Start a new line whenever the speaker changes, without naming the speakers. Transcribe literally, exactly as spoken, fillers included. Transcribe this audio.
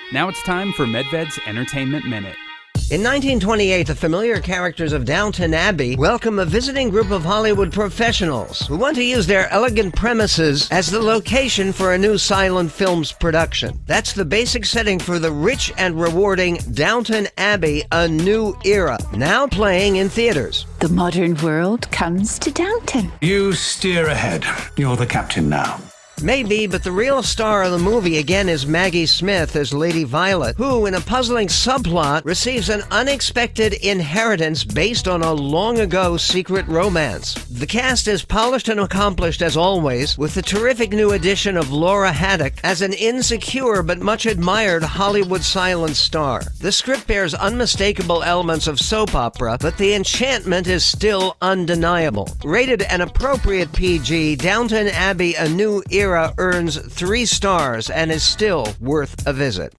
Now it's time for MedVed's Entertainment Minute.
In nineteen twenty-eight, the familiar characters of Downton Abbey welcome a visiting group of Hollywood professionals who want to use their elegant premises as the location for a new silent films production. That's the basic setting for the rich and rewarding Downton Abbey: A New Era, now playing in theaters.
The modern world comes to Downton.
You steer ahead. You're the captain now.
Maybe, but the real star of the movie again is Maggie Smith as Lady Violet, who, in a puzzling subplot, receives an unexpected inheritance based on a long-ago secret romance. The cast is polished and accomplished as always, with the terrific new addition of Laura Haddock as an insecure but much admired Hollywood silent star. The script bears unmistakable elements of soap opera, but the enchantment is still undeniable. Rated an appropriate P G, Downton Abbey: A New Era earns three stars and is still worth a visit.